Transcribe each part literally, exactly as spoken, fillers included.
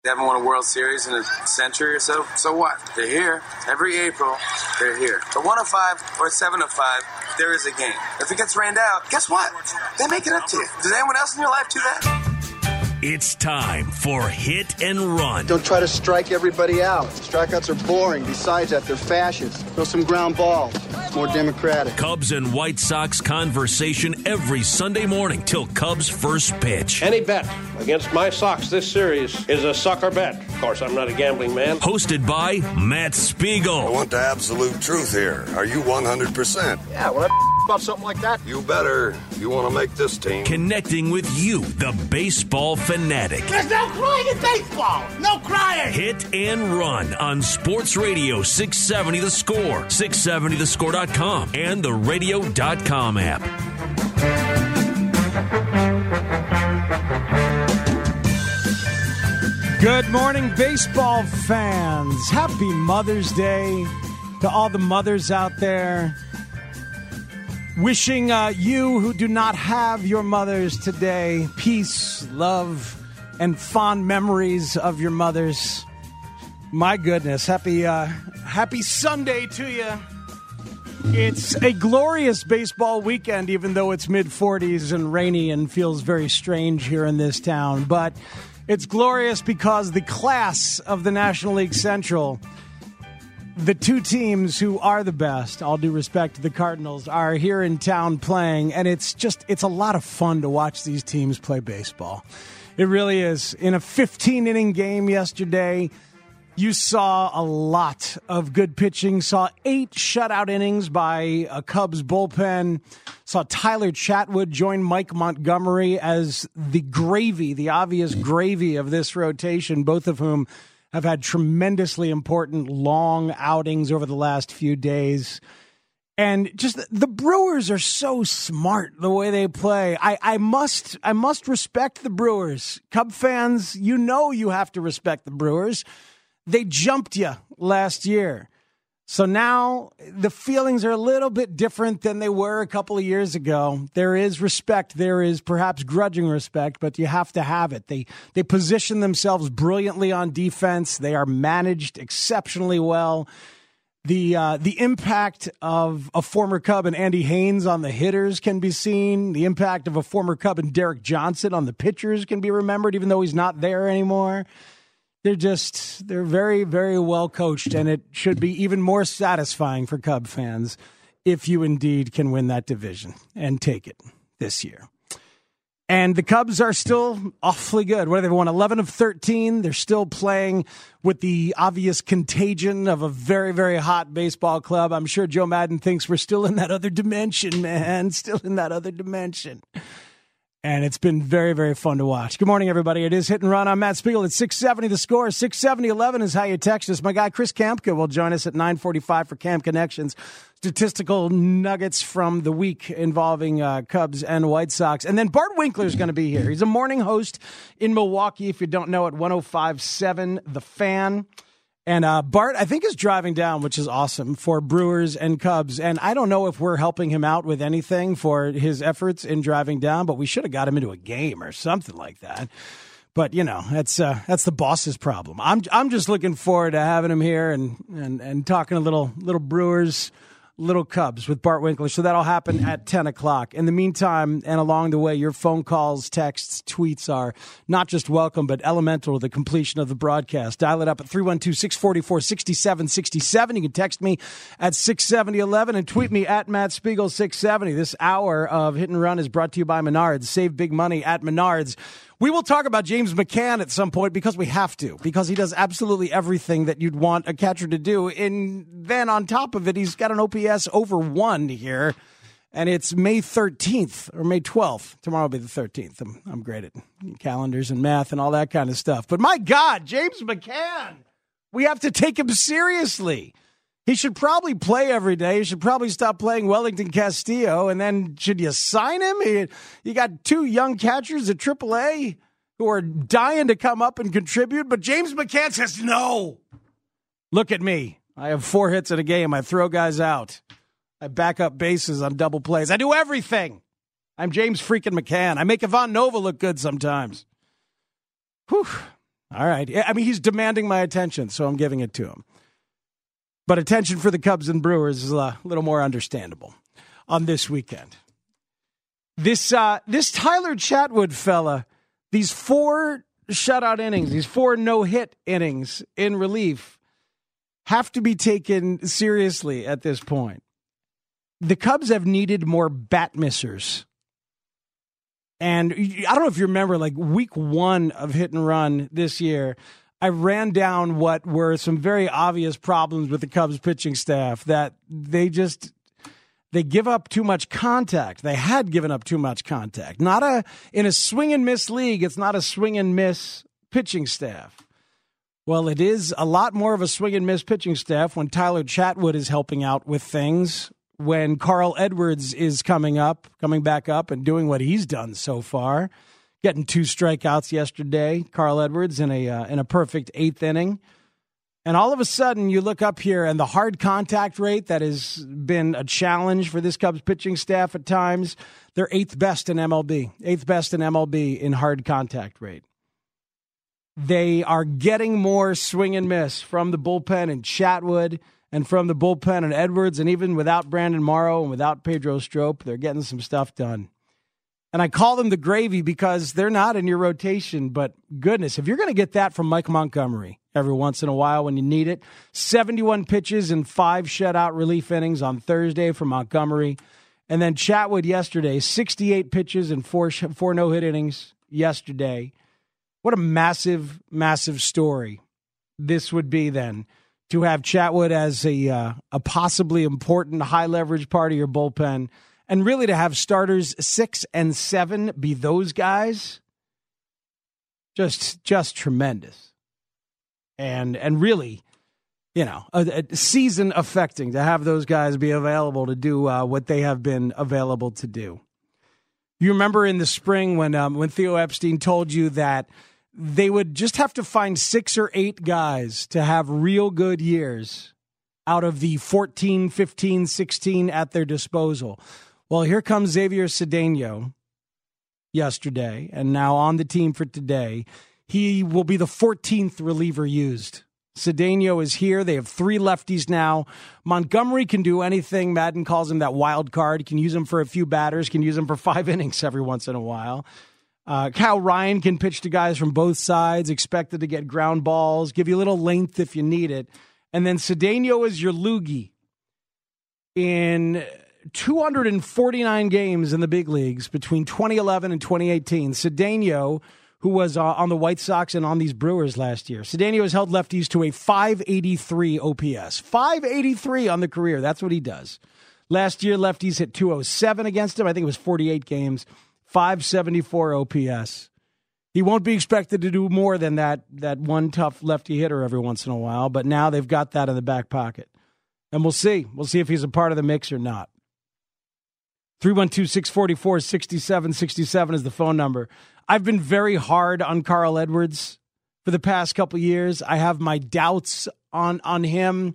They haven't won a World Series in a century or so. So what? They're here. Every April, they're here. At one oh five or seven oh five, there is a game. If it gets rained out, guess what? They make it up to you. Does anyone else in your life do that? It's time for Hit and Run. Don't try to strike everybody out. Strikeouts are boring. Besides that, they're fascist. Throw some ground balls. It's more democratic. Cubs and White Sox conversation every Sunday morning till Cubs first pitch. Any bet against my Sox this series is a sucker bet. Of course, I'm not a gambling man. Hosted by Matt Spiegel. I want the absolute truth here. Are you one hundred percent? Yeah, well, that about something like that. You better. You want to make this team. Connecting with you, the baseball fanatic. There's no crying in baseball. No crying. Hit and Run on Sports Radio six seventy The Score, six seventy the score dot com, and the radio dot com app. Good morning, baseball fans. Happy Mother's Day to all the mothers out there. Wishing uh, you who do not have your mothers today peace, love, and fond memories of your mothers. My goodness, happy uh, happy Sunday to you. It's a glorious baseball weekend, even though it's mid forties and rainy and feels very strange here in this town. But it's glorious because the class of the National League Central, the two teams who are the best, all due respect to the Cardinals, are here in town playing, and it's just, it's a lot of fun to watch these teams play baseball. It really is. In a fifteen-inning game yesterday, you saw a lot of good pitching, saw eight shutout innings by a Cubs bullpen, saw Tyler Chatwood join Mike Montgomery as the gravy, the obvious gravy of this rotation, both of whom have had tremendously important long outings over the last few days. And just the Brewers are so smart the way they play. I, I must I must respect the Brewers. Cub fans, you know you have to respect the Brewers. They jumped you last year. So now the feelings are a little bit different than they were a couple of years ago. There is respect. There is perhaps grudging respect, but you have to have it. They they position themselves brilliantly on defense. They are managed exceptionally well. The uh, the impact of a former Cub and Andy Haynes on the hitters can be seen. The impact of a former Cub and Derek Johnson on the pitchers can be remembered, even though he's not there anymore. They're just, they're very, very well coached, and it should be even more satisfying for Cub fans if you indeed can win that division and take it this year. And the Cubs are still awfully good. What have they won? eleven of thirteen. They're still playing with the obvious contagion of a very, very hot baseball club. I'm sure Joe Madden thinks we're still in that other dimension, man. Still in that other dimension. And it's been very, very fun to watch. Good morning, everybody. It is Hit and Run. I'm Matt Spiegel at six seventy The Score. six seventy eleven is how you text us. My guy, Chris Kamka, will join us at nine forty-five for Cam Connections. Statistical nuggets from the week involving uh, Cubs and White Sox. And then Bart Winkler is going to be here. He's a morning host in Milwaukee, if you don't know, at one oh five point seven The Fan. And uh, Bart, I think, is driving down, which is awesome, for Brewers and Cubs. And I don't know if we're helping him out with anything for his efforts in driving down, but we should have got him into a game or something like that. But, you know, that's uh, that's the boss's problem. I'm I'm just looking forward to having him here and, and, and talking a little little Brewers, little Cubs with Bart Winkler. So that'll happen at ten o'clock. In the meantime, and along the way, your phone calls, texts, tweets are not just welcome, but elemental to the completion of the broadcast. Dial it up at three one two, six four four, six seven six seven. You can text me at six seventy eleven and tweet me at Matt Spiegel six seventy. This hour of Hit and Run is brought to you by Menards. Save big money at Menards. We will talk about James McCann at some point because we have to, because he does absolutely everything that you'd want a catcher to do. And then on top of it, he's got an O P S over one here, and it's May thirteenth or May twelfth. Tomorrow will be the thirteenth. I'm, I'm great at calendars and math and all that kind of stuff. But my God, James McCann, we have to take him seriously. He should probably play every day. You should probably stop playing Wellington Castillo. And then should you sign him? He, you got two young catchers at triple A who are dying to come up and contribute. But James McCann says, no. Look at me. I have four hits in a game. I throw guys out. I back up bases on double plays. I do everything. I'm James freaking McCann. I make Ivan Nova look good sometimes. Whew. All right. I mean, he's demanding my attention, so I'm giving it to him. But attention for the Cubs and Brewers is a little more understandable on this weekend. This uh, this Tyler Chatwood fella, these four shutout innings, these four no-hit innings in relief have to be taken seriously at this point. The Cubs have needed more bat missers. And I don't know if you remember, like week one of Hit and Run this year, I ran down what were some very obvious problems with the Cubs pitching staff, that they just, they give up too much contact. They had given up too much contact. Not a, in a swing and miss league, it's not a swing and miss pitching staff. Well, it is a lot more of a swing and miss pitching staff when Tyler Chatwood is helping out with things, when Carl Edwards is coming up, coming back up and doing what he's done so far, getting two strikeouts yesterday, Carl Edwards in a uh, in a perfect eighth inning. And all of a sudden you look up here and the hard contact rate that has been a challenge for this Cubs pitching staff at times, they're eighth best in M L B, eighth best in M L B in hard contact rate. They are getting more swing and miss from the bullpen and Chatwood, and from the bullpen and Edwards, and even without Brandon Morrow and without Pedro Strop, they're getting some stuff done. And I call them the gravy because they're not in your rotation, but goodness, if you're going to get that from Mike Montgomery every once in a while when you need it, seventy-one pitches and five shutout relief innings on Thursday for Montgomery. And then Chatwood yesterday, sixty-eight pitches and four, four no-hit innings yesterday. What a massive, massive story this would be then, to have Chatwood as a uh, a possibly important high-leverage part of your bullpen, and really to have starters six and seven be those guys, just just tremendous. And and really, you know, a, a season-affecting to have those guys be available to do uh, what they have been available to do. You remember in the spring when um, when Theo Epstein told you that they would just have to find six or eight guys to have real good years out of the fourteen, fifteen, sixteen at their disposal. Well, here comes Xavier Cedeno yesterday, and now on the team for today. He will be the fourteenth reliever used. Cedeno is here. They have three lefties now. Montgomery can do anything. Madden calls him that wild card. Can use him for a few batters, can use him for five innings every once in a while. Uh, Cal Ryan can pitch to guys from both sides, expected to get ground balls, give you a little length if you need it. And then Cedeno is your loogie. In two hundred forty-nine games in the big leagues between twenty eleven and twenty eighteen, Cedeno, who was uh, on the White Sox and on these Brewers last year, Cedeno has held lefties to a five eighty-three O P S. five eighty-three on the career. That's what he does. Last year, lefties hit two oh seven against him. I think it was forty-eight games. five seventy-four O P S. He won't be expected to do more than that that one tough lefty hitter every once in a while, but now they've got that in the back pocket. And we'll see. We'll see if he's a part of the mix or not. three one two, six four four, six seven six seven is the phone number. I've been very hard on Carl Edwards for the past couple years. I have my doubts on, on him,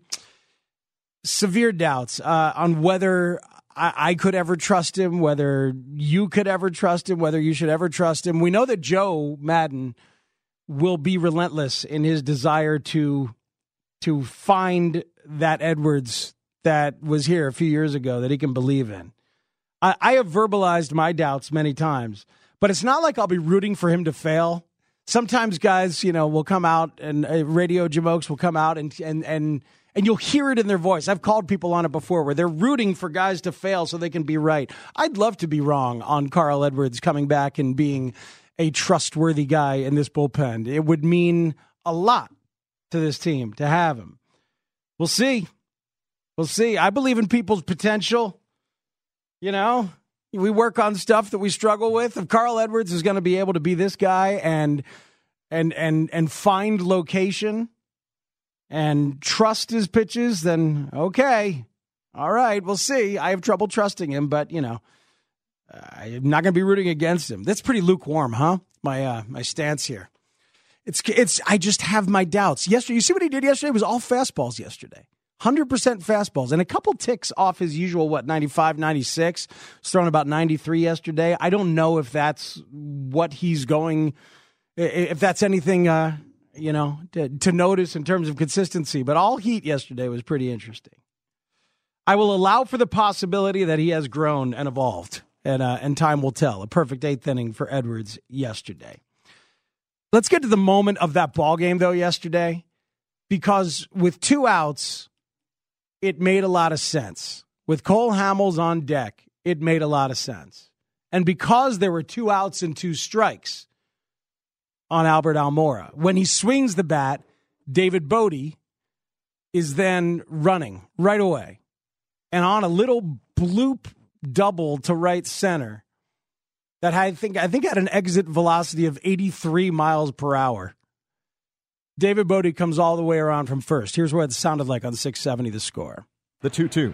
severe doubts uh, on whether I, I could ever trust him, whether you could ever trust him, whether you should ever trust him. We know that Joe Madden will be relentless in his desire to to find that Edwards that was here a few years ago that he can believe in. I, I have verbalized my doubts many times, but it's not like I'll be rooting for him to fail. Sometimes guys, you know, will come out and uh, radio jamokes will come out and and and and you'll hear it in their voice. I've called people on it before where they're rooting for guys to fail so they can be right. I'd love to be wrong on Carl Edwards coming back and being a trustworthy guy in this bullpen. It would mean a lot to this team to have him. We'll see. We'll see. I believe in people's potential. You know, we work on stuff that we struggle with. If Carl Edwards is going to be able to be this guy and and and and find location and trust his pitches, then okay. All right, we'll see. I have trouble trusting him, but, you know, I'm not going to be rooting against him. That's pretty lukewarm, huh? My uh, my stance here. It's it's. I just have my doubts. Yesterday, you see what he did yesterday? It was all fastballs yesterday. one hundred percent fastballs and a couple ticks off his usual, what, ninety-five, ninety-six. He's thrown about ninety-three yesterday. I don't know if that's what he's going, if that's anything, uh, you know, to, to notice in terms of consistency. But all Heat yesterday was pretty interesting. I will allow for the possibility that he has grown and evolved, and uh, and time will tell. A perfect eighth inning for Edwards yesterday. Let's get to the moment of that ball game, though, yesterday, because with two outs, it made a lot of sense. With Cole Hamels on deck, it made a lot of sense. And because there were two outs and two strikes on Albert Almora, when he swings the bat, David Bote is then running right away. And on a little bloop double to right center that I think I think had an exit velocity of eighty-three miles per hour. David Bote comes all the way around from first. Here's what it sounded like on six seventy The Score. The two two.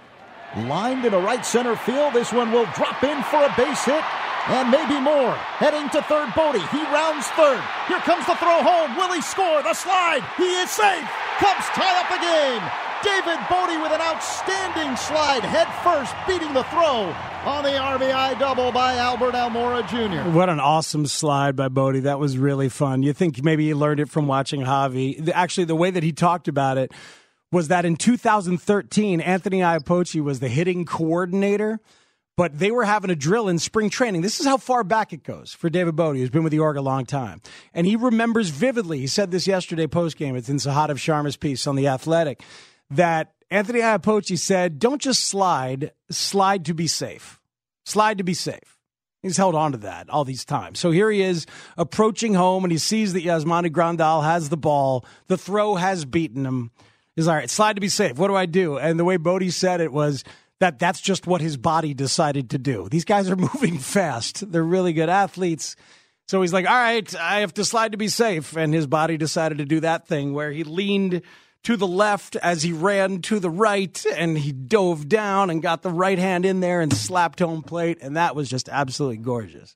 Lined into right center field. This one will drop in for a base hit. And maybe more. Heading to third, Bote. He rounds third. Here comes the throw home. Will he score? The slide. He is safe. Cubs tie up the game. David Bote with an outstanding slide, head first, beating the throw on the R B I double by Albert Almora Junior What an awesome slide by Bote. That was really fun. You think maybe he learned it from watching Javi. Actually, the way that he talked about it was that in two thousand thirteen, Anthony Iapoce was the hitting coordinator, but they were having a drill in spring training. This is how far back it goes for David Bote, who's been with the org a long time. And he remembers vividly, he said this yesterday postgame, it's in Sahadev Sharma's piece on The Athletic, that Anthony Iapoce said, don't just slide, slide to be safe. Slide to be safe. He's held on to that all these times. So here he is approaching home, and he sees that Yasmani Grandal has the ball. The throw has beaten him. He's all right, slide to be safe. What do I do? And the way Bote said it was that that's just what his body decided to do. These guys are moving fast. They're really good athletes. So he's like, all right, I have to slide to be safe. And his body decided to do that thing where he leaned to the left as he ran to the right, and he dove down and got the right hand in there and slapped home plate, and that was just absolutely gorgeous.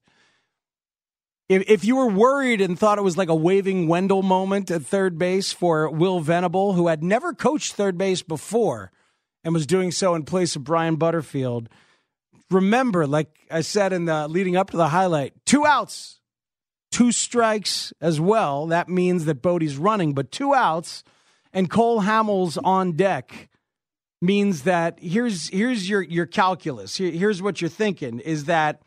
If, if you were worried and thought it was like a waving Wendell moment at third base for Will Venable, who had never coached third base before and was doing so in place of Brian Butterfield, remember, like I said in the leading up to the highlight, two outs, two strikes as well. That means that Bote's running, but two outs and Cole Hamels on deck means that here's here's your your calculus. Here, here's what you're thinking is that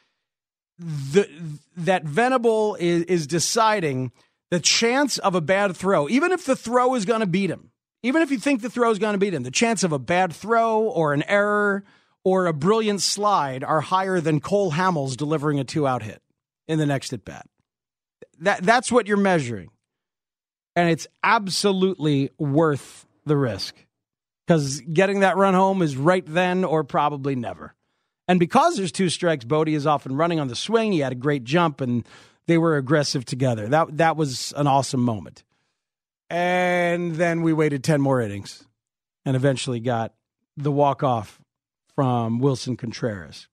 the that Venable is, is deciding the chance of a bad throw, even if the throw is going to beat him, even if you think the throw is going to beat him, the chance of a bad throw or an error or a brilliant slide are higher than Cole Hamels delivering a two-out hit in the next at bat. That that's what you're measuring. And it's absolutely worth the risk because getting that run home is right then or probably never. And because there's two strikes, Bote is often running on the swing. He had a great jump, and they were aggressive together. That that was an awesome moment. And then we waited ten more innings and eventually got the walk-off from Wilson Contreras.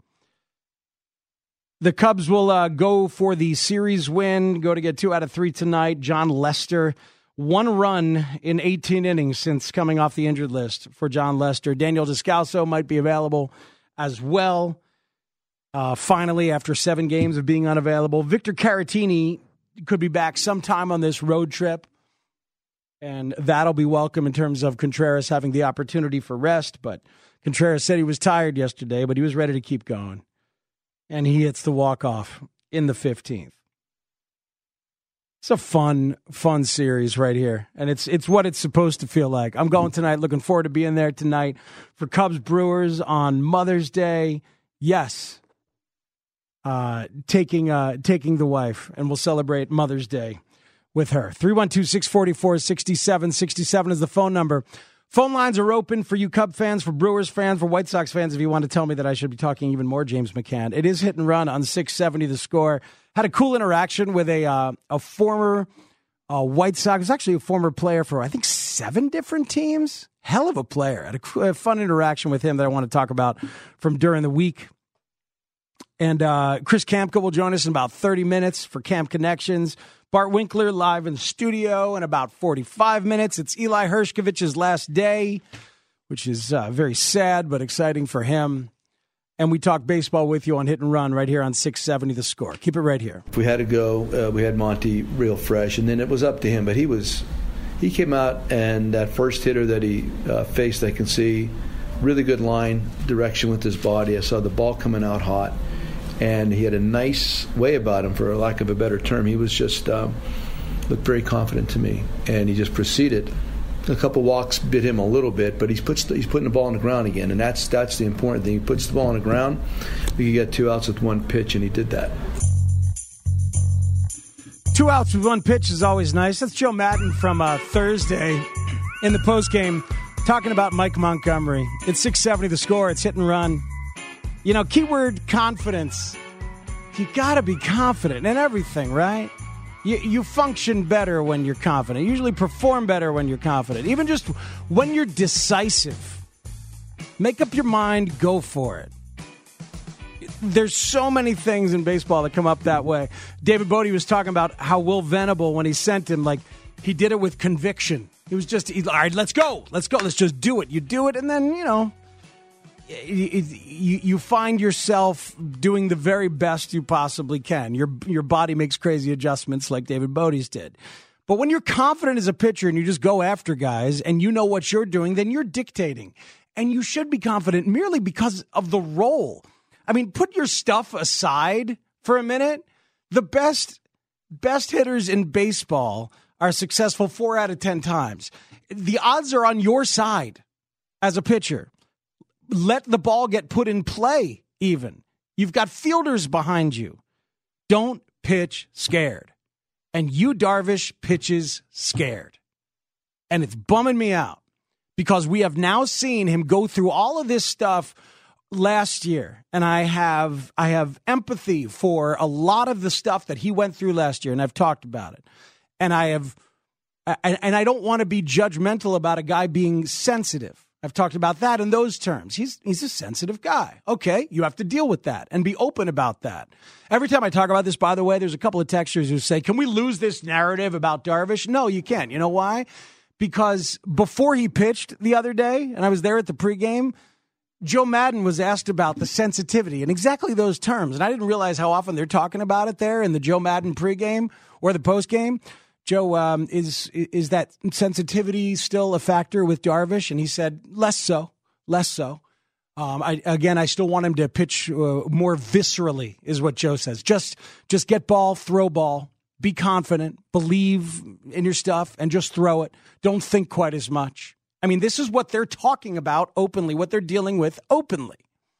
The Cubs will uh, go for the series win, go to get two out of three tonight. John Lester, one run in eighteen innings since coming off the injured list for John Lester. Daniel Descalso might be available as well. Uh, finally, after seven games of being unavailable, Victor Caratini could be back sometime on this road trip. And that'll be welcome in terms of Contreras having the opportunity for rest. But Contreras said he was tired yesterday, but he was ready to keep going. And he hits the walk-off in the fifteenth. It's a fun, fun series right here. And it's it's what it's supposed to feel like. I'm going tonight, looking forward to being there tonight for Cubs Brewers on Mother's Day. Yes, uh, taking uh, taking the wife, and we'll celebrate Mother's Day with her. three one two, six four four, six seven six seven is the phone number. Phone lines are open for you Cub fans, for Brewers fans, for White Sox fans. If you want to tell me that I should be talking even more James McCann. It is Hit and Run on six seventy The Score. Had a cool interaction with a uh, a former uh, White Sox. It's actually a former player for, I think, seven different teams. Hell of a player. Had a, a fun interaction with him that I want to talk about from during the week. And uh, Chris Kamka will join us in about thirty minutes for Camp Connections. Bart Winkler live in the studio in about forty-five minutes. It's Eli Hershkovich's last day, which is uh, very sad but exciting for him. And we talk baseball with you on Hit and Run right here on six seventy The Score. Keep it right here. If we had to go, uh, we had Monty real fresh, and then it was up to him. But he was, he came out, and that first hitter that he uh, faced, I can see, really good line direction with his body. I saw the ball coming out hot, and he had a nice way about him, for lack of a better term. He was just, um, looked very confident to me, and he just proceeded. A couple walks bit him a little bit, but he's puts he's putting the ball on the ground again, and that's that's the important thing. He puts the ball on the ground. We could get two outs with one pitch, and he did that. Two outs with one pitch is always nice. That's Joe Madden from uh, Thursday in the postgame talking about Mike Montgomery. It's six seventy The Score. It's Hit and Run. You know, keyword confidence. You got to be confident in everything, right? You, you function better when you're confident. You usually perform better when you're confident. Even just when you're decisive. Make up your mind, go for it. There's so many things in baseball that come up that way. David Bodie was talking about how Will Venable, when he sent him, like, he did it with conviction. He was just, he, all right, let's go. Let's go. Let's just do it. You do it, and then, you know, You, you find yourself doing the very best you possibly can. Your your body makes crazy adjustments like David Bodie's did. But when you're confident as a pitcher and you just go after guys and you know what you're doing, then you're dictating. And you should be confident merely because of the role. I mean, put your stuff aside for a minute. The best best hitters in baseball are successful four out of ten times. The odds are on your side as a pitcher. Let the ball get put in play, even. You've got fielders behind you. Don't pitch scared. And Yu Darvish pitches scared. And it's bumming me out because we have now seen him go through all of this stuff last year. And I have I have empathy for a lot of the stuff that he went through last year, and I've talked about it. And I have and, and I don't want to be judgmental about a guy being sensitive. I've talked about that in those terms. He's he's a sensitive guy. Okay, you have to deal with that and be open about that. Every time I talk about this, by the way, there's a couple of texters who say, can we lose this narrative about Darvish? No, you can't. You know why? Because before he pitched the other day, and I was there at the pregame, Joe Madden was asked about the sensitivity in exactly those terms. And I didn't realize how often they're talking about it there in the Joe Madden pregame or the postgame. Joe, um, is is that sensitivity still a factor with Darvish? And he said, less so, less so. Um, I, again, I still want him to pitch uh, more viscerally, is what Joe says. Just just get ball, throw ball, be confident, believe in your stuff, and just throw it. Don't think quite as much. I mean, this is what they're talking about openly, what they're dealing with openly.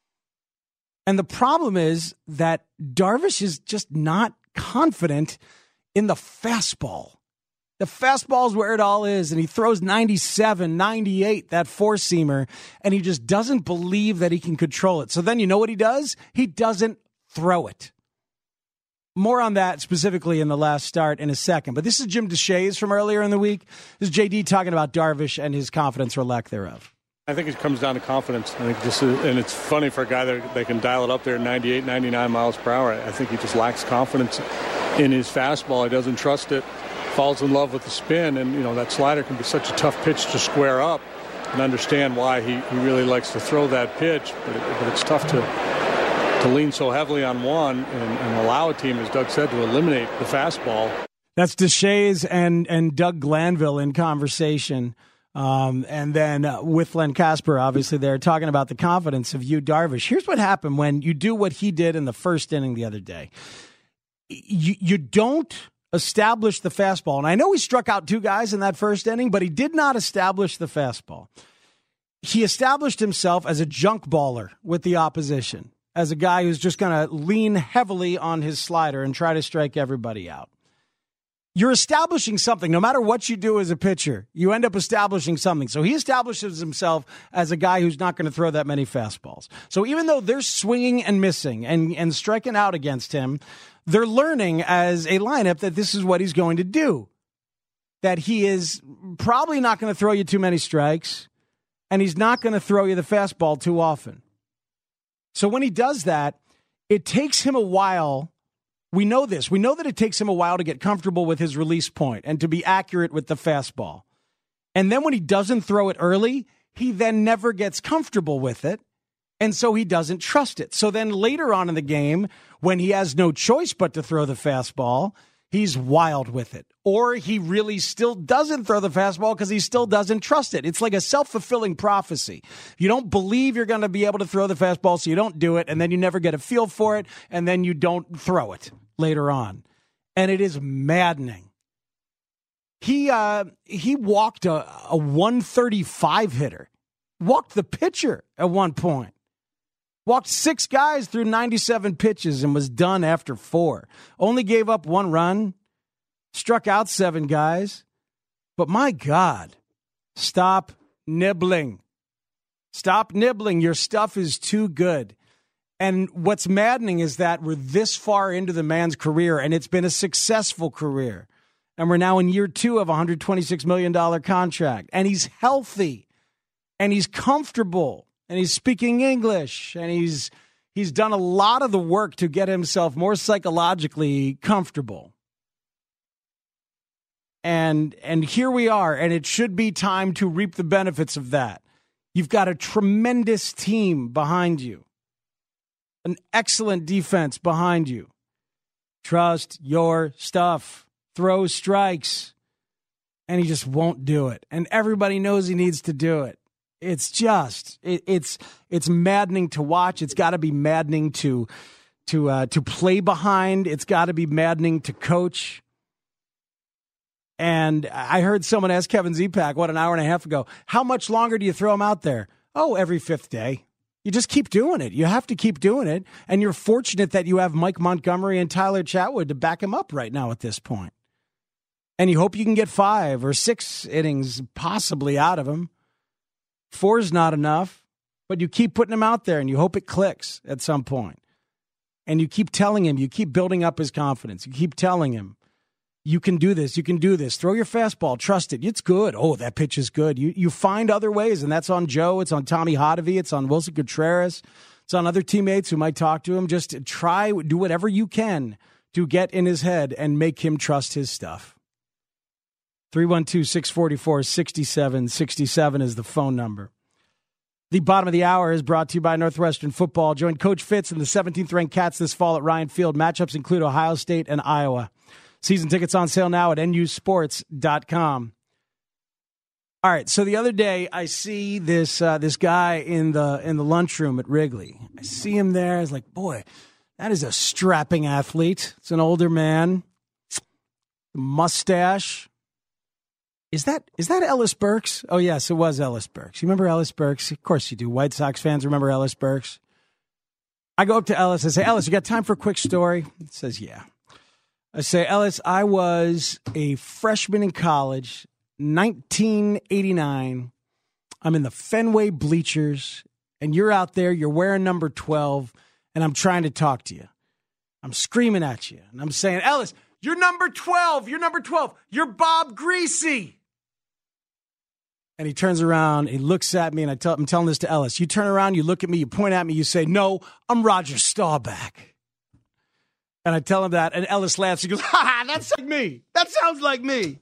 And the problem is that Darvish is just not confident in the fastball. The fastball is where it all is, and he throws ninety-seven, ninety-eight, that four-seamer, and he just doesn't believe that he can control it. So then you know what he does? He doesn't throw it. More on that specifically in the last start in a second. But this is Jim Deshaies from earlier in the week. This is J D talking about Darvish and his confidence or lack thereof. I think it comes down to confidence. I think this is, and it's funny for a guy that they can dial it up there at ninety-eight, ninety-nine miles per hour. I think he just lacks confidence in his fastball. He doesn't trust it, falls in love with the spin, and you know that slider can be such a tough pitch to square up, and understand why he, he really likes to throw that pitch. But, it, but it's tough to to lean so heavily on one and, and allow a team, as Doug said, to eliminate the fastball. That's Deshaies and and Doug Glanville in conversation. Um, and then uh, with Len Casper, obviously, they're talking about the confidence of Yu Darvish. Here's what happened when you do what he did in the first inning the other day. You, you don't establish the fastball. And I know he struck out two guys in that first inning, but he did not establish the fastball. He established himself as a junk baller with the opposition, as a guy who's just going to lean heavily on his slider and try to strike everybody out. You're establishing something. No matter what you do as a pitcher, you end up establishing something. So he establishes himself as a guy who's not going to throw that many fastballs. So even though they're swinging and missing and, and striking out against him, they're learning as a lineup that this is what he's going to do. That he is probably not going to throw you too many strikes, and he's not going to throw you the fastball too often. So when he does that, it takes him a while. We know this. We know that it takes him a while to get comfortable with his release point and to be accurate with the fastball. And then when he doesn't throw it early, he then never gets comfortable with it. And so he doesn't trust it. So then later on in the game, when he has no choice but to throw the fastball, he's wild with it. Or he really still doesn't throw the fastball because he still doesn't trust it. It's like a self-fulfilling prophecy. You don't believe you're going to be able to throw the fastball, so you don't do it, and then you never get a feel for it, and then you don't throw it later on. And it is maddening. He uh, he walked a, a one thirty-five hitter. Walked the pitcher at one point. Walked six guys through ninety-seven pitches and was done after four. Only gave up one run. Struck out seven guys. But my God, stop nibbling. Stop nibbling. Your stuff is too good. And what's maddening is that we're this far into the man's career, and it's been a successful career. And we're now in year two of a one hundred twenty-six million dollars contract. And he's healthy. And he's comfortable. And he's speaking English. And he's he's done a lot of the work to get himself more psychologically comfortable. And and here we are. And it should be time to reap the benefits of that. You've got a tremendous team behind you. An excellent defense behind you. Trust your stuff. Throw strikes. And he just won't do it. And everybody knows he needs to do it. It's just, it, it's it's maddening to watch. It's got to be maddening to to uh, to play behind. It's got to be maddening to coach. And I heard someone ask Kevin Zipak, what, an hour and a half ago, how much longer do you throw him out there? Oh, every fifth day. You just keep doing it. You have to keep doing it. And you're fortunate that you have Mike Montgomery and Tyler Chatwood to back him up right now at this point. And you hope you can get five or six innings possibly out of him. Four's not enough, but you keep putting him out there and you hope it clicks at some point. And you keep telling him, you keep building up his confidence. You keep telling him, you can do this, you can do this. Throw your fastball, trust it. It's good. Oh, that pitch is good. You you find other ways, and that's on Joe. It's on Tommy Hotovy. It's on Wilson Contreras. It's on other teammates who might talk to him. Just try, do whatever you can to get in his head and make him trust his stuff. three one two, six four four, six seven six seven is the phone number. The bottom of the hour is brought to you by Northwestern Football. Join Coach Fitz and the seventeenth-ranked Cats this fall at Ryan Field. Matchups include Ohio State and Iowa. Season tickets on sale now at N U sports dot com. All right, so the other day I see this uh, this guy in the in the lunchroom at Wrigley. I see him there. I was like, boy, that is a strapping athlete. It's an older man, mustache. Is that is that Ellis Burks? Oh, yes, it was Ellis Burks. You remember Ellis Burks? Of course you do. White Sox fans remember Ellis Burks. I go up to Ellis and say, Ellis, you got time for a quick story? He says, yeah. I say, Ellis, I was a freshman in college, nineteen eighty-nine. I'm in the Fenway bleachers, and you're out there. You're wearing number twelve, and I'm trying to talk to you. I'm screaming at you, and I'm saying, Ellis, you're number twelve. You're number twelve. You're Bob Greasy. And he turns around, he looks at me, and I tell, I'm telling this to Ellis. You turn around, you look at me, you point at me, you say, no, I'm Roger Staubach. And I tell him that, and Ellis laughs. He goes, ha ha, that's like me. That sounds like me.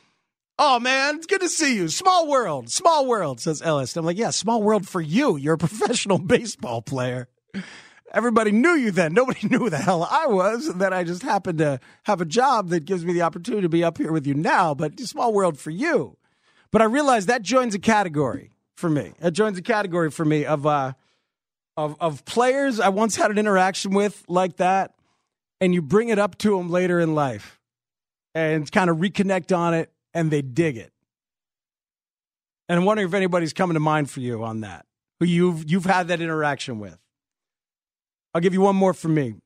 Oh, man, it's good to see you. Small world, small world, says Ellis. And I'm like, yeah, small world for you. You're a professional baseball player. Everybody knew you then. Nobody knew who the hell I was. And then I just happened to have a job that gives me the opportunity to be up here with you now. But small world for you. But I realized that joins a category for me. It joins a category for me of uh, of of players I once had an interaction with like that. And you bring it up to them later in life and kind of reconnect on it, and they dig it. And I'm wondering if anybody's coming to mind for you on that, who you've you've had that interaction with. I'll give you one more from me.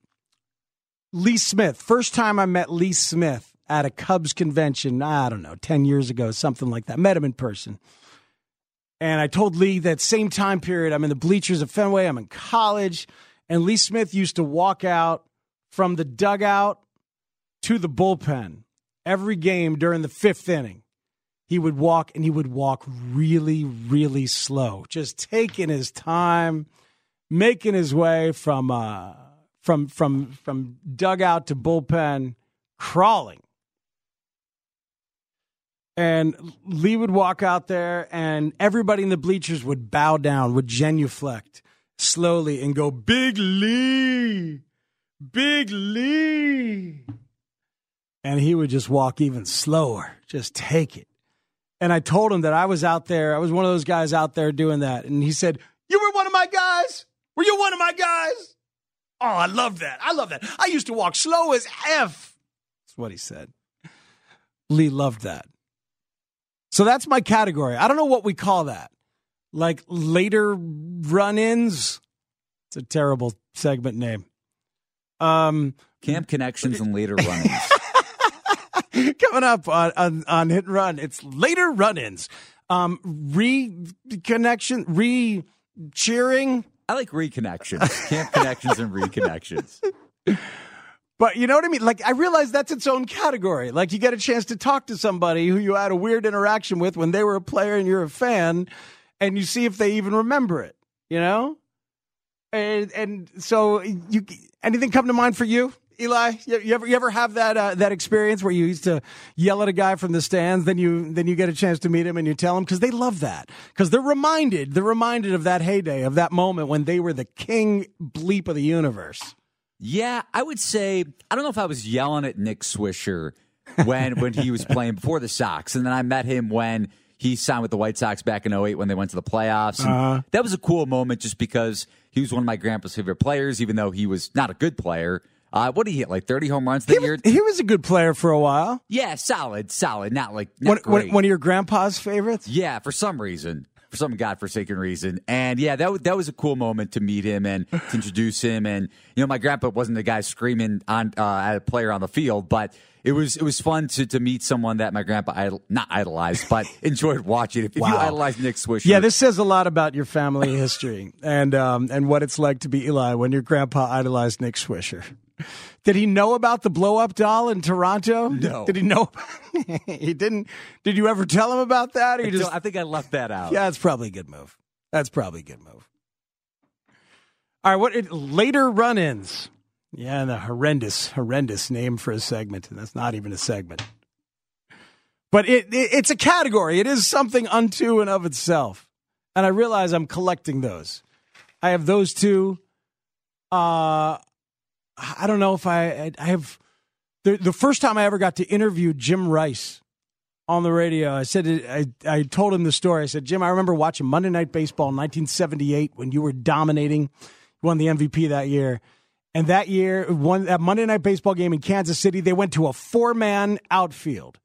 Lee Smith. First time I met Lee Smith at a Cubs convention, I don't know, ten years ago, something like that. Met him in person. And I told Lee that same time period, I'm in the bleachers at Fenway, I'm in college, and Lee Smith used to walk out from the dugout to the bullpen every game during the fifth inning. He would walk, and he would walk really, really slow, just taking his time, making his way from uh, from from from dugout to bullpen, crawling. And Lee would walk out there, and everybody in the bleachers would bow down, would genuflect, slowly and go, Big Lee, Big Lee. And he would just walk even slower, just take it. And I told him that I was out there. I was one of those guys out there doing that. And he said, you were one of my guys? Were you one of my guys? Oh, I love that. I love that. I used to walk slow as F. That's what he said. Lee loved that. So that's my category. I don't know what we call that. Like later run-ins? It's a terrible segment name. Um, Camp Connections and later run-ins. Coming up on, on, on Hit and Run, it's later run-ins. Um, reconnection, re-cheering. I like reconnections. Camp Connections and reconnections. But you know what I mean? Like, I realize that's its own category. Like, you get a chance to talk to somebody who you had a weird interaction with when they were a player and you're a fan, and you see if they even remember it, you know? And, and so, you anything come to mind for you? Eli, you, you ever you ever have that uh, that experience where you used to yell at a guy from the stands, then you then you get a chance to meet him and you tell him, because they love that, because they're reminded they're reminded of that heyday, of that moment when they were the king bleep of the universe. Yeah, I would say I don't know if I was yelling at Nick Swisher when when he was playing before the Sox, and then I met him when he signed with the White Sox back in oh eight when they went to the playoffs. And uh-huh. That was a cool moment just because he was one of my grandpa's favorite players, even though he was not a good player. Uh, what did he hit, like thirty home runs that he year? Was, he was a good player for a while. Yeah, solid, solid. Not like not one, great. One, one of your grandpa's favorites? Yeah, for some reason. For some godforsaken reason. And yeah, that, w- that was a cool moment to meet him and to introduce him. And, you know, my grandpa wasn't the guy screaming on uh, at a player on the field, but it was it was fun to, to meet someone that my grandpa, idol- not idolized, but enjoyed watching. If, wow. if you idolize Nick Swisher. Yeah, this says a lot about your family history and um, and what it's like to be Eli when your grandpa idolized Nick Swisher. Did he know about the blow-up doll in Toronto? No. Did he know? He didn't. Did you ever tell him about that? Or you just, I think I left that out. Yeah, that's probably a good move. That's probably a good move. All right, what it, later run-ins. Yeah, the horrendous, horrendous name for a segment, and that's not even a segment. But it, it it's a category. It is something unto and of itself. And I realize I'm collecting those. I have those two. Uh, I don't know if I I have the the first time I ever got to interview Jim Rice on the radio. I said I I told him the story. I said, Jim, I remember watching Monday Night Baseball in nineteen seventy-eight when you were dominating, you won the M V P that year, and that year one that Monday Night Baseball game in Kansas City, they went to a four man outfield.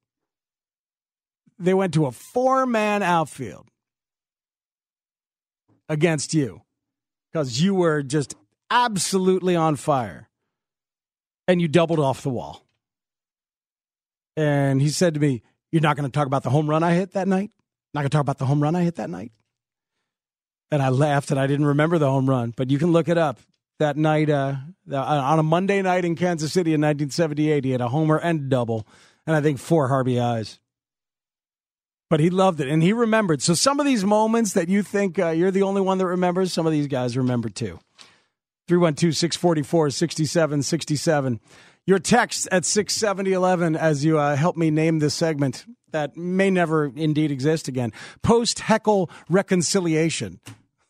They went to a four man outfield against you because you were just absolutely on fire. And you doubled off the wall. And he said to me, you're not going to talk about the home run I hit that night? Not going to talk about the home run I hit that night? And I laughed, and I didn't remember the home run. But you can look it up. That night, uh, on a Monday night in Kansas City in nineteen seventy-eight, he had a homer and a double, and I think four R B Is. But he loved it, and he remembered. So some of these moments that you think uh, you're the only one that remembers, some of these guys remember too. three one two, six four four, six seven six seven. Your text at six seventy eleven as you uh, help me name this segment that may never indeed exist again. Post-heckle reconciliation.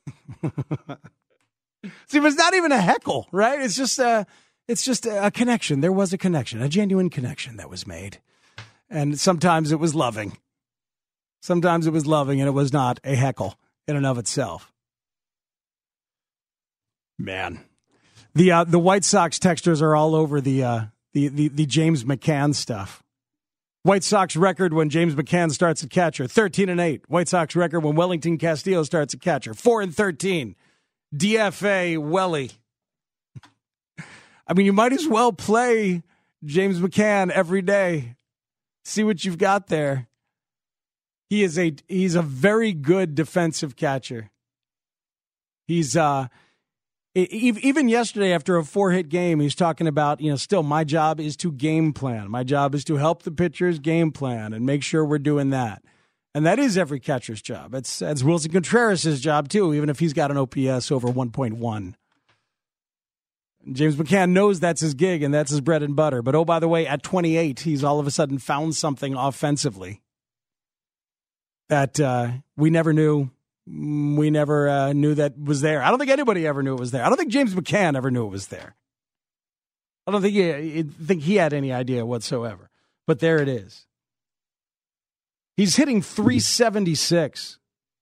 See, it was not even a heckle, right? It's just, a, it's just a connection. There was a connection, a genuine connection that was made. And sometimes it was loving. Sometimes it was loving, and it was not a heckle in and of itself. Man. The uh, the White Sox texters are all over the, uh, the the the James McCann stuff. White Sox record when James McCann starts at catcher, thirteen and eight. White Sox record when Wellington Castillo starts at catcher, four and thirteen. D F A Welly. I mean, you might as well play James McCann every day. See what you've got there. He is a he's a very good defensive catcher. He's uh. Even yesterday, after a four-hit game, he's talking about, you know, still my job is to game plan. My job is to help the pitchers game plan and make sure we're doing that. And that is every catcher's job. It's, it's Wilson Contreras' job, too, even if he's got an O P S over one point one. James McCann knows that's his gig and that's his bread and butter. But, oh, by the way, at twenty-eight, he's all of a sudden found something offensively that uh, we never knew we never uh, knew that was there. I don't think anybody ever knew it was there. I don't think James McCann ever knew it was there. I don't think he, I think he had any idea whatsoever. But there it is. He's hitting three seventy-six.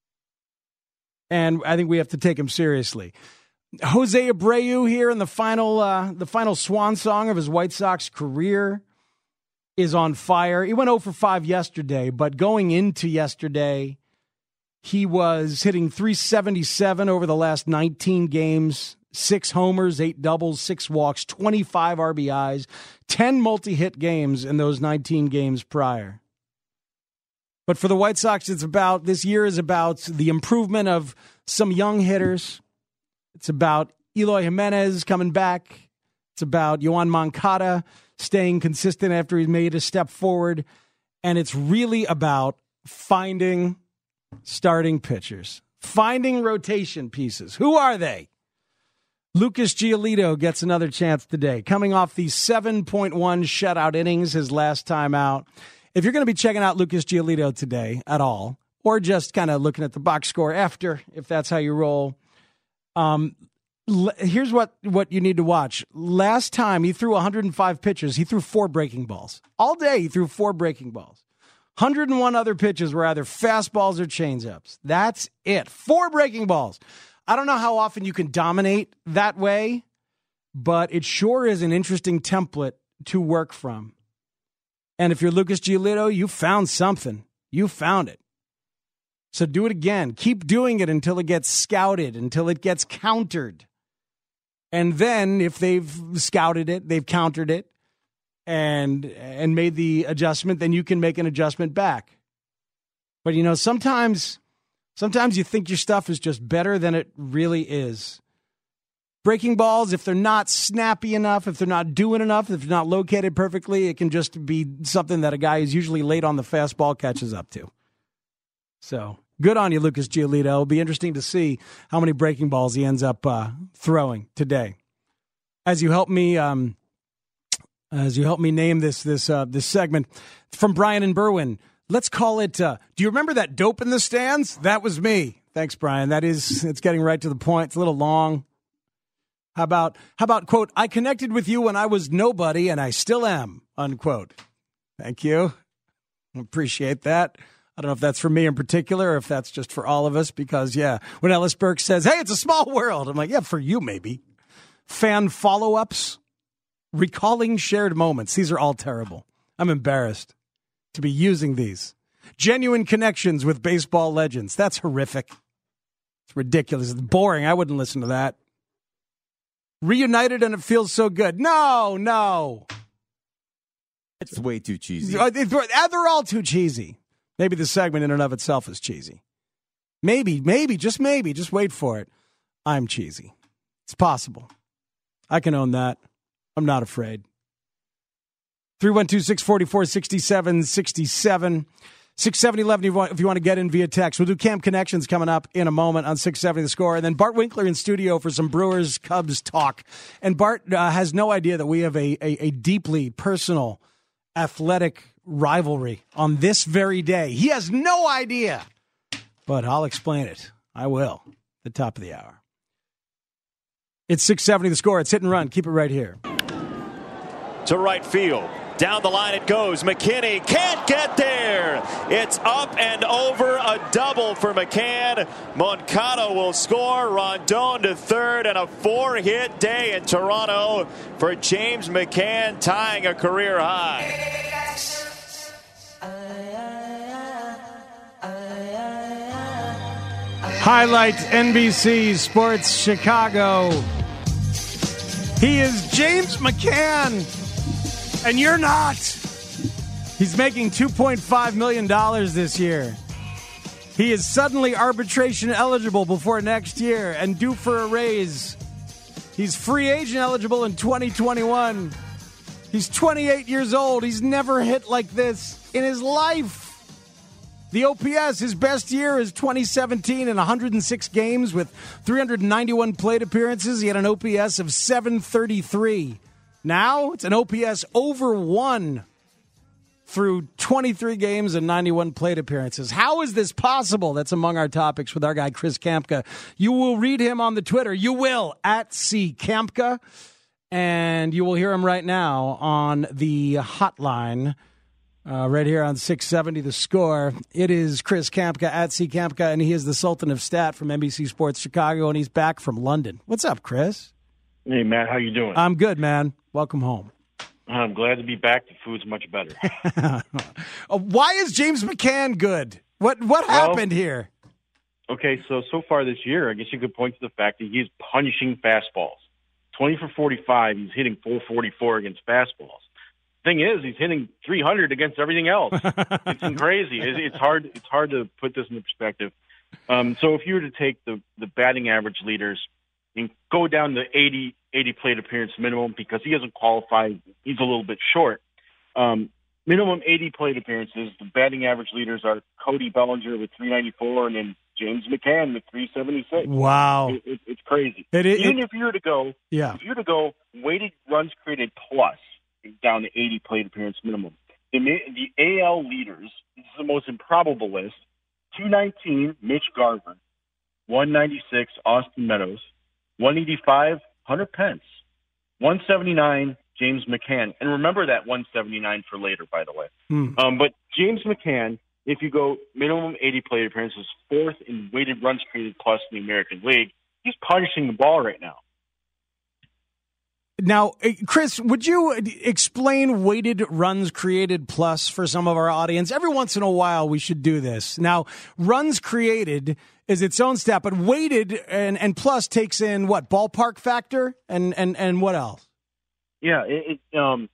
And I think we have to take him seriously. Jose Abreu here in the final uh, the final swan song of his White Sox career is on fire. He went oh for five yesterday, but going into yesterday, he was hitting three seventy-seven over the last nineteen games, six homers, eight doubles, six walks, twenty-five R B Is, ten multi-hit games in those nineteen games prior. But for the White Sox, it's about, this year is about the improvement of some young hitters. It's about Eloy Jimenez coming back. It's about Yoan Moncada staying consistent after he made a step forward. And it's really about finding starting pitchers, finding rotation pieces. Who are they? Lucas Giolito gets another chance today, coming off the seven point one shutout innings his last time out. If you're going to be checking out Lucas Giolito today at all, or just kind of looking at the box score after, if that's how you roll, um, l- here's what, what you need to watch. Last time he threw one hundred five pitches, he threw four breaking balls. All day he threw four breaking balls. one hundred one other pitches were either fastballs or changeups. That's it. Four breaking balls. I don't know how often you can dominate that way, but it sure is an interesting template to work from. And if you're Lucas Giolito, you found something. You found it. So do it again. Keep doing it until it gets scouted, until it gets countered. And then if they've scouted it, they've countered it, and and made the adjustment, then you can make an adjustment back. But, you know, sometimes, sometimes you think your stuff is just better than it really is. Breaking balls, if they're not snappy enough, if they're not doing enough, if they're not located perfectly, it can just be something that a guy who's usually late on the fastball catches up to. So good on you, Lucas Giolito. It'll be interesting to see how many breaking balls he ends up uh, throwing today. As you help me, um, as you help me name this this uh, this segment from Brian and Berwyn, let's call it. Uh, do you remember that dope in the stands? That was me. Thanks, Brian. That is, it's getting right to the point. It's a little long. How about, how about, quote, I connected with you when I was nobody and I still am, unquote. Thank you. Appreciate that. I don't know if that's for me in particular or if that's just for all of us because, yeah, when Ellis Burke says, hey, it's a small world, I'm like, yeah, for you maybe. Fan follow-ups, recalling shared moments. These are all terrible. I'm embarrassed to be using these. Genuine connections with baseball legends. That's horrific. It's ridiculous. It's boring. I wouldn't listen to that. Reunited and it feels so good. No, no. It's way too cheesy. They're all too cheesy. Maybe the segment in and of itself is cheesy. Maybe, maybe, just maybe, just wait for it. I'm cheesy. It's possible. I can own that. I'm not afraid. three one two, six four four, six seven six seven. six seventy eleven if you want to get in via text. We'll do Camp Connections coming up in a moment on six seventy The Score. And then Bart Winkler in studio for some Brewers-Cubs talk. And Bart uh, has no idea that we have a, a, a deeply personal athletic rivalry on this very day. He has no idea. But I'll explain it. I will. At the top of the hour. It's six seventy The Score. It's Hit and Run. Keep it right here. To right field. Down the line it goes. McKinney can't get there. It's up and over, a double for McCann. Moncada will score. Rondon to third, and a four-hit day in Toronto for James McCann, tying a career high. Highlight N B C Sports Chicago. He is James McCann. And you're not. He's making two point five million dollars this year. He is suddenly arbitration eligible before next year and due for a raise. He's free agent eligible in twenty twenty-one. He's twenty-eight years old. He's never hit like this in his life. The O P S, his best year is twenty seventeen in one hundred six games with three hundred ninety-one plate appearances. He had an O P S of seven thirty-three. Now it's an O P S over one. through twenty-three games and ninety-one plate appearances. How is this possible? That's among our topics with our guy, Chris Kamka. You will read him on the Twitter. You will, at C. Kamka. And you will hear him right now on the hotline uh, right here on six seventy The Score. It is Chris Kamka, at C. Kamka, and he is the Sultan of Stat from N B C Sports Chicago, and he's back from London. What's up, Chris? Hey, Matt, how you doing? I'm good, man. Welcome home. I'm glad to be back. The food's much better. Why is James McCann good? What what well, happened here? Okay, so so far this year, I guess you could point to the fact that he's punishing fastballs. twenty for forty-five, he's hitting four forty-four against fastballs. Thing is, he's hitting three hundred against everything else. It's crazy. It's, it's hard. It's hard to put this into perspective. Um, so if you were to take the, the batting average leaders and go down to eighty, eighty plate appearance minimum, because he doesn't qualify, he's a little bit short. Um, minimum eighty plate appearances. The batting average leaders are Cody Bellinger with three ninety-four, and then James McCann with three seventy-six. Wow, it, it, it's crazy. It, it, Even it, if you were to go, yeah. if you were to go weighted runs created plus down to eighty plate appearance minimum, the the A L leaders. This is the most improbable list: two nineteen, Mitch Garver; one ninety-six, Austin Meadows; one eighty-five, Hunter Pence; one seventy-nine, James McCann. And remember that one seventy-nine for later, by the way. Hmm. Um, but James McCann, if you go minimum eighty plate appearances, fourth in weighted runs created plus in the American League. He's punishing the ball right now. Now, Chris, would you explain weighted runs created plus for some of our audience? Every once in a while, we should do this. Now, runs created is its own stat, but weighted and, and plus takes in what, ballpark factor and, and, and what else? Yeah, it, it um,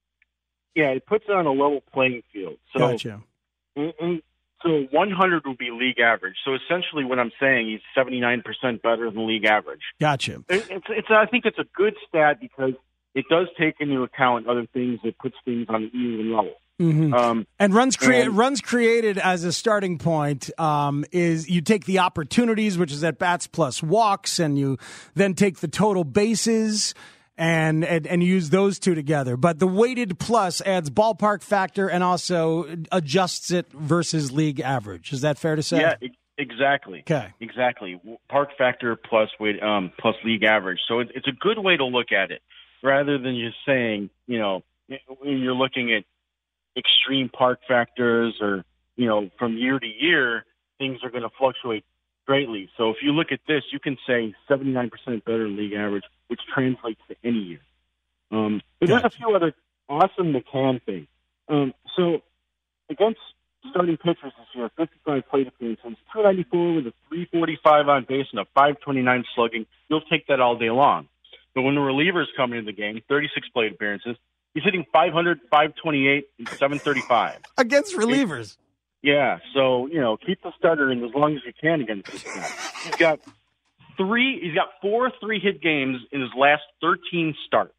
yeah, it puts it on a level playing field. So, gotcha. And, and so one hundred would be league average. So essentially, what I'm saying, he's seventy-nine percent better than league average. Gotcha. It, it's, it's, I think it's a good stat because it does take into account other things that puts things on an even level. Mm-hmm. Um, and runs created, and, runs created as a starting point um, is you take the opportunities, which is at bats plus walks, and you then take the total bases. And, and and use those two together. But the weighted plus adds ballpark factor and also adjusts it versus league average. Is that fair to say? Yeah, exactly. Okay. Exactly. Park factor plus weight um, plus league average. So it, it's a good way to look at it rather than just saying, you know, when you're looking at extreme park factors or, you know, from year to year, things are going to fluctuate greatly. So if you look at this, you can say seventy-nine percent better than league average, which translates to any year. Um, but there's a few other awesome McCann things. Um, so against starting pitchers this year, fifty-five plate appearances, two ninety-four with a three forty-five on base and a five twenty-nine slugging. You'll take that all day long. But when the relievers come into the game, thirty-six plate appearances, he's hitting five hundred, five twenty-eight, and seven thirty-five. Against relievers. Yeah, so, you know, keep the starter in as long as you can against this guy. He's got three, he's got four three-hit games in his last thirteen starts.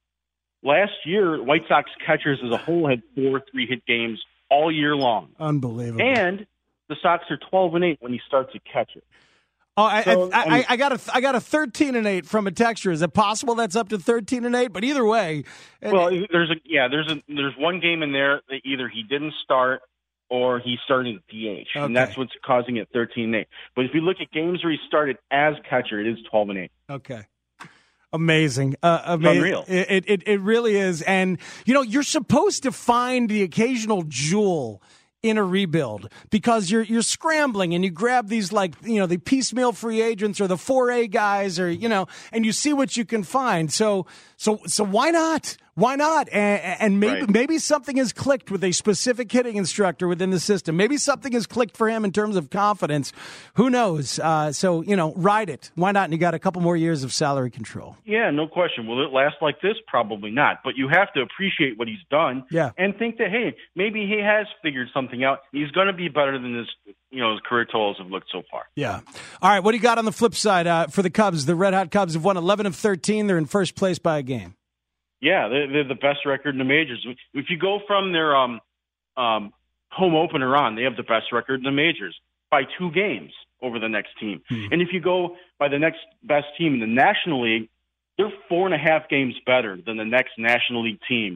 Last year, White Sox catchers as a whole had four three-hit games all year long. Unbelievable. And the Sox are twelve and eight when he starts a catcher. Oh, I, so, I, I, I, mean, I got a I got a thirteen and eight from a texture. Is it possible that's up to thirteen and eight? But either way, well, there's a yeah, there's a there's one game in there that either he didn't start or he started at D H, okay. and that's what's causing it thirteen and eight. But if you look at games where he started as catcher, it is twelve and eight. Okay. Amazing. Uh, amazing. Unreal. It, it, it really is. And, you know, you're supposed to find the occasional jewel in a rebuild because you're you're scrambling and you grab these, like, you know, the piecemeal free agents or the four A guys or, you know, and you see what you can find. So so so why not? Why not? And, and maybe right. maybe something has clicked with a specific hitting instructor within the system. Maybe something has clicked for him in terms of confidence. Who knows? Uh, so, you know, ride it. Why not? And you got a couple more years of salary control. Yeah, no question. Will it last like this? Probably not. But you have to appreciate what he's done yeah. and think that, hey, maybe he has figured something out. He's going to be better than this, you know, his career totals have looked so far. Yeah. All right, what do you got on the flip side uh, for the Cubs? The Red Hot Cubs have won eleven of thirteen. They're in first place by a game. Yeah, they're, they're the best record in the majors. If you go from their um, um, home opener on, they have the best record in the majors by two games over the next team. Mm-hmm. And if you go by the next best team in the National League, they're four and a half games better than the next National League team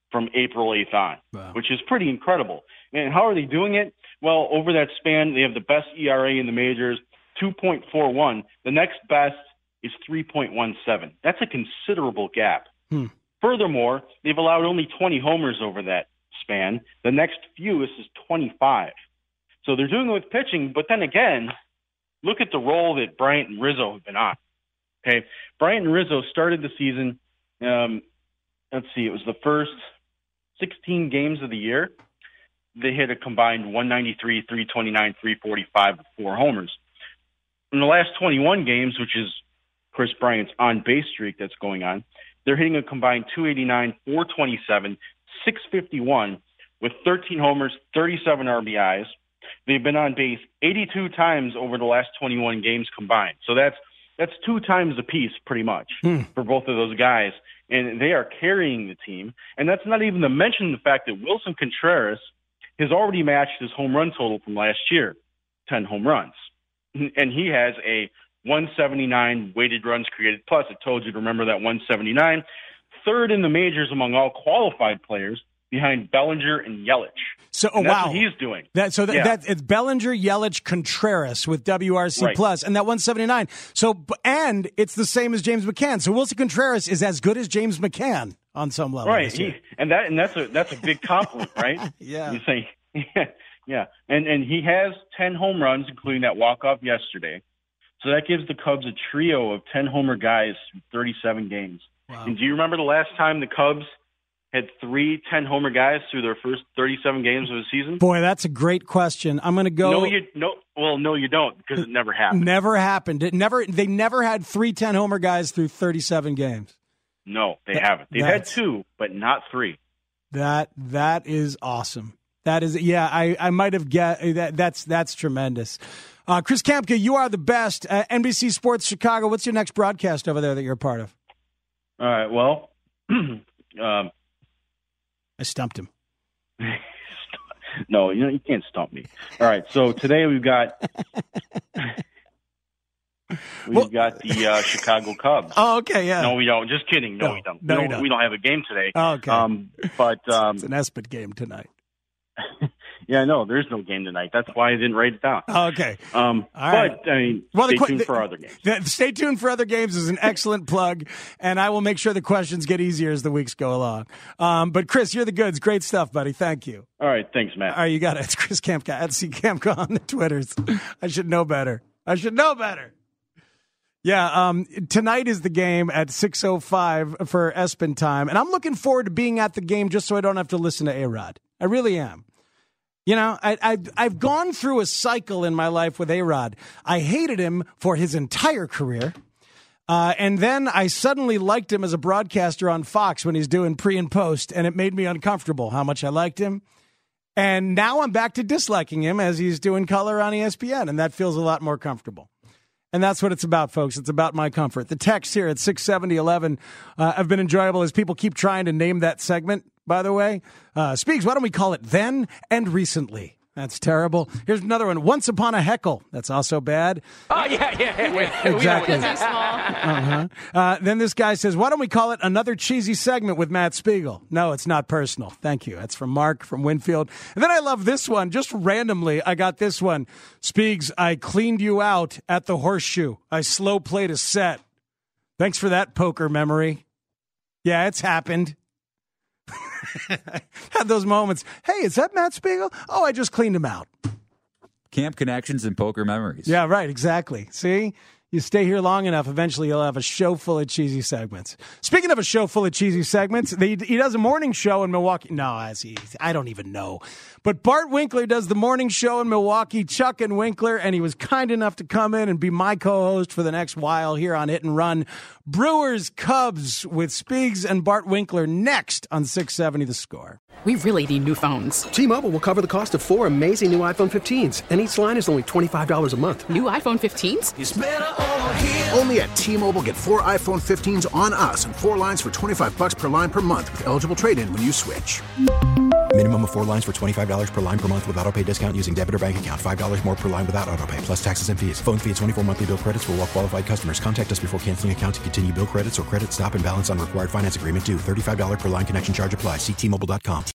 from April eighth on, wow. which is pretty incredible. And how are they doing it? Well, over that span, they have the best E R A in the majors, two point four one. The next best is three point one seven. That's a considerable gap. Hmm. Furthermore, they've allowed only twenty homers over that span. The next fewest is twenty-five. So they're doing it with pitching, but then again, look at the role that Bryant and Rizzo have been on. Okay, Bryant and Rizzo started the season, um, let's see, it was the first sixteen games of the year. They hit a combined one ninety-three, three twenty-nine, three forty-five with four homers. In the last twenty-one games, which is Chris Bryant's on-base streak that's going on, they're hitting a combined two eighty-nine, four twenty-seven, six fifty-one with thirteen homers, thirty-seven R B Is. They've been on base eighty-two times over the last twenty-one games combined. So that's that's two times apiece pretty much hmm. for both of those guys. And they are carrying the team. And that's not even to mention the fact that Wilson Contreras has already matched his home run total from last year, ten home runs. And he has a one seventy-nine weighted runs created plus. I told you to remember that one seventy-nine. Third in the majors among all qualified players behind Bellinger and Yelich. So, oh, and that's wow. what he's doing. That, so that, yeah. that it's Bellinger, Yelich, Contreras with W R C right. plus, and that one seventy-nine. So, and it's the same as James McCann. So Wilson Contreras is as good as James McCann on some level. Right. He, and that and that's a that's a big compliment, right? yeah. You say, yeah, yeah. And and he has ten home runs, including that walk off yesterday. So that gives the Cubs a trio of ten homer guys in thirty-seven games. Wow. And do you remember the last time the Cubs had three ten-homer guys through their first thirty-seven games of the season? Boy, that's a great question. I'm going to go. No, you no. Well, no, you don't, because it never happened. Never happened. It never. They never had three ten-homer guys through thirty-seven games. No, they that, haven't. They've had two, but not three. That that is awesome. That is, yeah. I, I might have get that. That's that's tremendous. Uh, Chris Kamka, you are the best. Uh, N B C Sports Chicago. What's your next broadcast over there that you're a part of? All right. Well, um, I stumped him. No, you know, you can't stump me. All right, so today we've got we've well, got the uh, Chicago Cubs. Oh, okay, yeah. No, we don't. Just kidding. No, no we don't. No, we, you don't don't. we don't have a game today. Oh, okay. Um, but um, it's an Espin game tonight. Yeah, no, there's no game tonight. That's why I didn't write it down. Oh, okay. Um, All right. But, I mean, well, stay the, tuned the, for other games. The, stay tuned for other games is an excellent plug, and I will make sure the questions get easier as the weeks go along. Um, but, Chris, you're the goods. Great stuff, buddy. Thank you. All right. Thanks, Matt. All right, you got it. It's Chris Kamka at C Kamka on the Twitters. I should know better. I should know better. Yeah, um, tonight is the game at six oh five for Espin time, and I'm looking forward to being at the game just so I don't have to listen to A-Rod. I really am. You know, I, I, I've gone through a cycle in my life with A-Rod. I hated him for his entire career, uh, and then I suddenly liked him as a broadcaster on Fox when he's doing pre and post, and it made me uncomfortable how much I liked him. And now I'm back to disliking him as he's doing color on E S P N, and that feels a lot more comfortable. And that's what it's about, folks. It's about my comfort. The text here at six seventy eleven uh, have been enjoyable as people keep trying to name that segment, by the way. Uh, Speaks, why don't we call it Then and Recently? That's terrible. Here's another one. Once Upon a Heckle. That's also bad. Oh, yeah, yeah, yeah. Exactly. We know it's too small. Uh-huh. Uh, then this guy says, why don't we call it Another Cheesy Segment with Matt Spiegel? No, it's not personal. Thank you. That's from Mark from Winfield. And then I love this one. Just randomly, I got this one. Spiegs, I cleaned you out at the Horseshoe. I slow played a set. Thanks for that poker memory. Yeah, it's happened. Had those moments. Hey, is that Matt Spiegel? Oh, I just cleaned him out. Camp connections and poker memories. Yeah, right. Exactly. See, you stay here long enough, eventually you'll have a show full of cheesy segments. Speaking of a show full of cheesy segments, they, he does a morning show in Milwaukee. No, as he, I don't even know. But Bart Winkler does the morning show in Milwaukee, Chuck and Winkler, and he was kind enough to come in and be my co-host for the next while here on Hit and Run. Brewers Cubs with Spiegs and Bart Winkler next on six seventy The Score. We really need new phones. T-Mobile will cover the cost of four amazing new iPhone fifteens, and each line is only twenty-five dollars a month. New iPhone fifteens? It's better over here. Only at T-Mobile, get four iPhone fifteens on us and four lines for twenty-five dollars per line per month with eligible trade-in when you switch. Minimum of four lines for twenty-five dollars per line per month with autopay discount using debit or bank account. five dollars more per line without autopay, plus taxes and fees. Phone fee at twenty-four monthly bill credits for well qualified customers. Contact us before canceling account to continue bill credits or credit stop and balance on required finance agreement due. thirty-five dollars per line connection charge applies. See T Mobile dot com.